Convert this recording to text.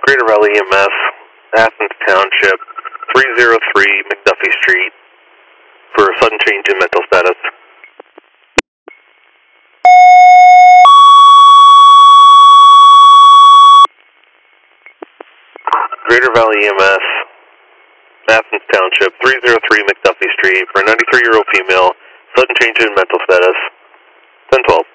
Greater Valley EMS, Athens Township, 303 McDuffie Street, for a sudden change in mental status. Greater Valley EMS, Athens Township, 303 McDuffie Street, for a 93-year-old female, sudden change in mental status, 1012.